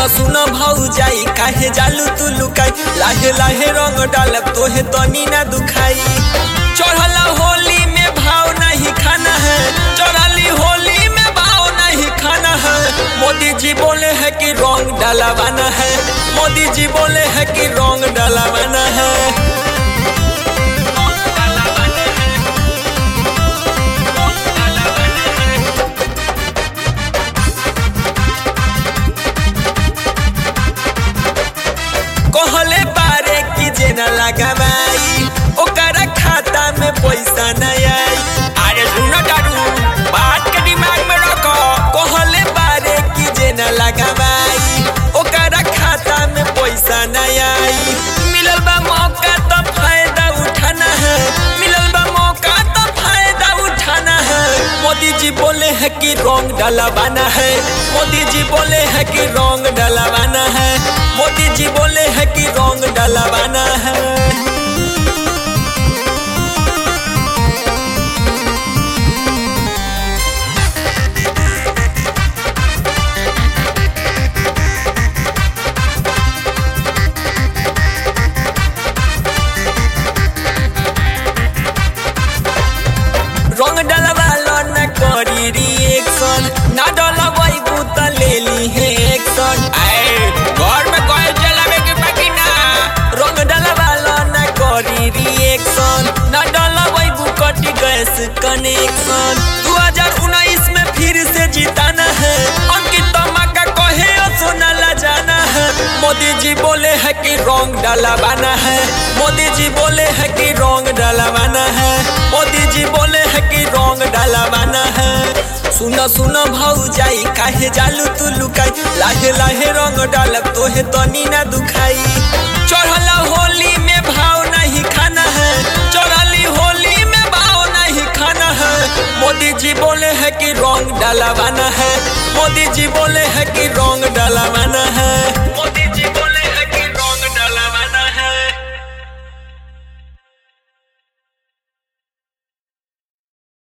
सुनो भौजाई काहे जालू तू लुकाई लाहे लाहे रंग डालब तोहे तनी ना दुखाई। चढ़ला होली में भाव नहीं खाना है, चढ़ली होली में भाव नहीं खाना है। मोदी जी बोले है कि रंग डलवाना है, मोदी जी बोले है कि रंग डलवाना है। कहले बारे की जेना लगावाई ओकरा खाता में पैसा नहीं आई। अरे सुनो डाडू बात के दिमाग में रखो। कहले बारे की जेना लगावाई ओकरा खाता में पैसा नहीं आई। मिलल बा मौका तो फायदा उठाना है, मिलल बा मौका तो फायदा उठाना है। मोदी जी बोले है कि रंग डलवाना है, मोदी जी बोले है कि रंग डलवाना है, मोदी जी बोले है कि रंग डलवाना है। रंग डलवालो न करी रिएक्शन, ना डलवाइबू त ले ली है एक्शन। घर में कोई जलावे के बाकी ना। रंग डलवालो न करी रिएक्शन, ना डलवाइबू कटी गैस कनेक्शन। 2019 में फिर से जीताना है, अंकित तमाका कहे सोना ला जाना है। मोदी जी बोले है कि रंग डलवाना है, मोदी जी बोले है कि रंग डलवाना है, मोदी जी बोले है कि रंग डलवाना है। सुनो सुनो भौजाई काहे जालू तू लुकाई लाहे लाहे रंग डालब तोहे तनी ना दुखाई। चढ़ला होली में भाव नहीं खाना है, चढ़ली होली में भाव नहीं खाना है। मोदी जी बोले है कि रंग डलवाना है, मोदी जी बोले है कि रंग डलवाना है।